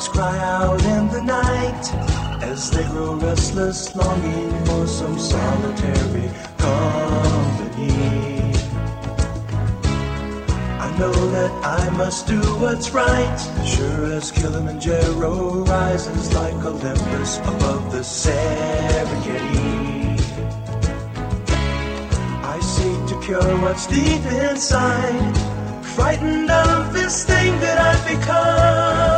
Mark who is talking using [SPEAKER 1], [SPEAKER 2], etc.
[SPEAKER 1] dogs cry out in the night as they grow restless, longing for some solitary company. I know that I must do what's right, sure as Kilimanjaro rises like Olympus above the Serengeti. I seek to cure what's deep inside, frightened of this thing that I've become.